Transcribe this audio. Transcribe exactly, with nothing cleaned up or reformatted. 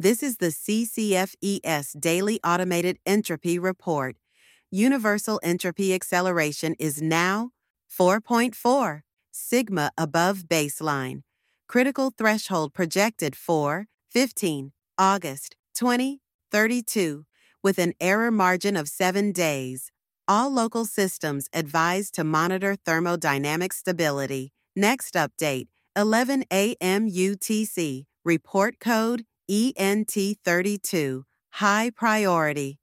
This is the C C F E S Daily Automated Entropy Report. Universal entropy acceleration is now four point four, sigma above baseline. Critical threshold projected for fifteen August twenty thirty-two, with an error margin of seven days. All local systems advised to monitor thermodynamic stability. Next update, eleven A M U T C, report code E N T thirty-two, high priority.